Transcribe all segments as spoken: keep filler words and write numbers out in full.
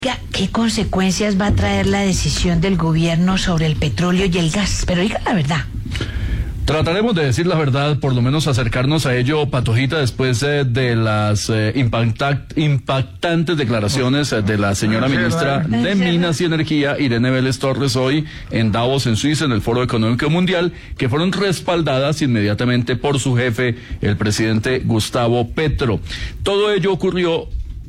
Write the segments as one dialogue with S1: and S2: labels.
S1: ¿Qué consecuencias va a traer la decisión del gobierno sobre el petróleo y el gas? Pero diga la verdad.
S2: Trataremos de decir la verdad, por lo menos acercarnos a ello, Patojita, después eh, de las eh, impacta- impactantes declaraciones eh, de la señora ministra de Minas y Energía, Irene Vélez Torres, hoy en Davos, en Suiza, en el Foro Económico Mundial, que fueron respaldadas inmediatamente por su jefe, el presidente Gustavo Petro. Todo ello ocurrió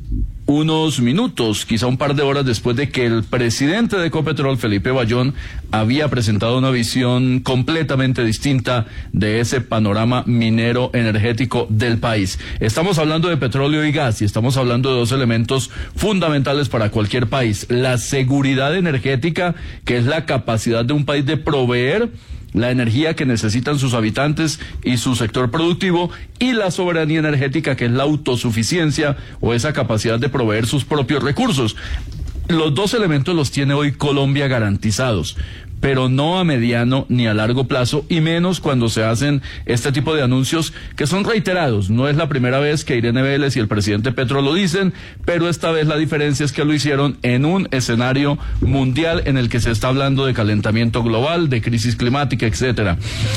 S2: unos minutos, quizá un par de horas después de que el presidente de Ecopetrol, Felipe Bayón, había presentado una visión completamente distinta de ese panorama minero energético del país. Estamos hablando de petróleo y gas y estamos hablando de dos elementos fundamentales para cualquier país: la seguridad energética, que es la capacidad de un país de proveer la energía que necesitan sus habitantes y su sector productivo, y la soberanía energética, que es la autosuficiencia o esa capacidad de proveer sus propios recursos. Los dos elementos los tiene hoy Colombia garantizados, pero no a mediano ni a largo plazo, y menos cuando se hacen este tipo de anuncios que son reiterados. No es la primera vez que Irene Vélez y el presidente Petro lo dicen, pero esta vez la diferencia es que lo hicieron en un escenario mundial en el que se está hablando de calentamiento global, de crisis climática, etcétera.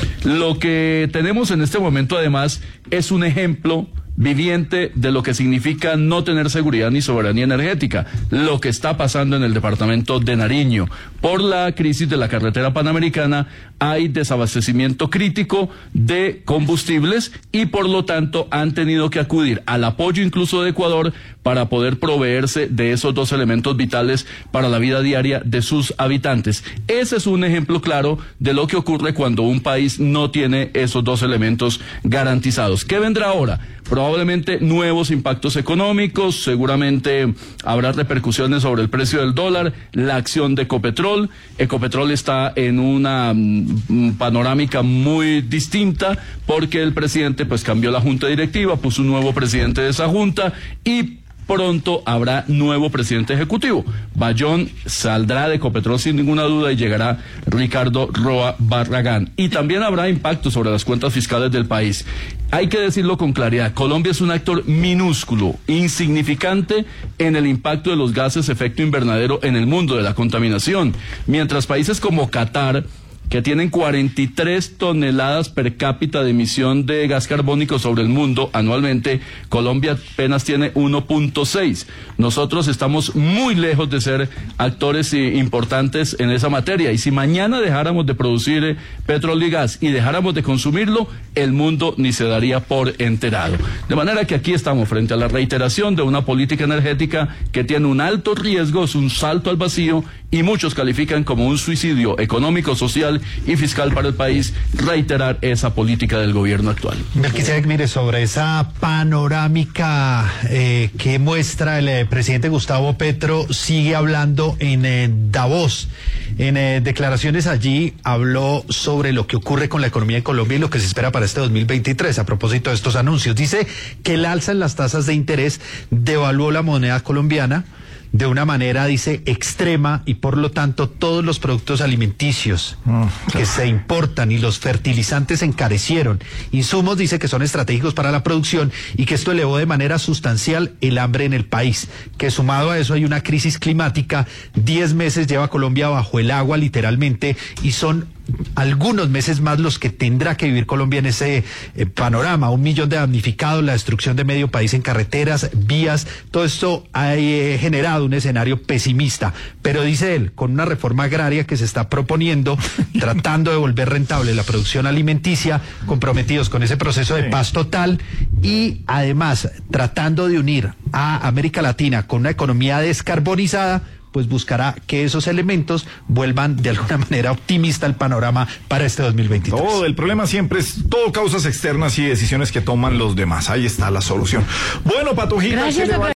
S2: Lo que tenemos en este momento, además, es un ejemplo viviente de lo que significa no tener seguridad ni soberanía energética, lo que está pasando en el departamento de Nariño. Por la crisis de la carretera panamericana hay desabastecimiento crítico de combustibles y por lo tanto han tenido que acudir al apoyo incluso de Ecuador para poder proveerse de esos dos elementos vitales para la vida diaria de sus habitantes. Ese es un ejemplo claro de lo que ocurre cuando un país no tiene esos dos elementos garantizados. ¿Qué vendrá ahora? Probablemente nuevos impactos económicos, seguramente habrá repercusiones sobre el precio del dólar, la acción de Ecopetrol. Ecopetrol está en una mm, panorámica muy distinta porque el presidente pues cambió la junta directiva, puso un nuevo presidente de esa junta y pronto habrá nuevo presidente ejecutivo. Bayón saldrá de Ecopetrol sin ninguna duda y llegará Ricardo Roa Barragán. Y también habrá impacto sobre las cuentas fiscales del país. Hay que decirlo con claridad, Colombia es un actor minúsculo, insignificante en el impacto de los gases efecto invernadero en el mundo de la contaminación. Mientras países como Qatar, que tienen cuarenta y tres toneladas per cápita de emisión de gas carbónico sobre el mundo anualmente, Colombia apenas tiene uno punto seis. Nosotros estamos muy lejos de ser actores importantes en esa materia, y si mañana dejáramos de producir eh, petróleo y gas y dejáramos de consumirlo, el mundo ni se daría por enterado. De manera que aquí estamos frente a la reiteración de una política energética que tiene un alto riesgo, es un salto al vacío, y muchos califican como un suicidio económico, social y fiscal para el país reiterar esa política del gobierno actual.
S3: Melquisedec, mire, sobre esa panorámica eh, que muestra el eh, presidente Gustavo Petro, sigue hablando en eh, Davos. En eh, declaraciones allí habló sobre lo que ocurre con la economía en Colombia y lo que se espera para este dos mil veintitrés a propósito de estos anuncios. Dice que el alza en las tasas de interés devaluó la moneda colombiana de una manera, dice, extrema, y por lo tanto todos los productos alimenticios oh, que se importan y los fertilizantes se encarecieron. Insumos, dice, que son estratégicos para la producción, y que esto elevó de manera sustancial el hambre en el país, que sumado a eso hay una crisis climática. Diez meses lleva Colombia bajo el agua literalmente, y son algunos meses más los que tendrá que vivir Colombia en ese eh, panorama. Un millón de damnificados, la destrucción de medio país en carreteras, vías, todo esto ha eh, generado un escenario pesimista, pero dice él, con una reforma agraria que se está proponiendo, tratando de volver rentable la producción alimenticia, comprometidos con ese proceso de paz total, y además tratando de unir a América Latina con una economía descarbonizada, pues buscará que esos elementos vuelvan de alguna manera optimista el panorama para este dos mil veintitrés.
S4: Todo, el problema siempre es todo causas externas y decisiones que toman los demás. Ahí está la solución. Bueno, Patojita,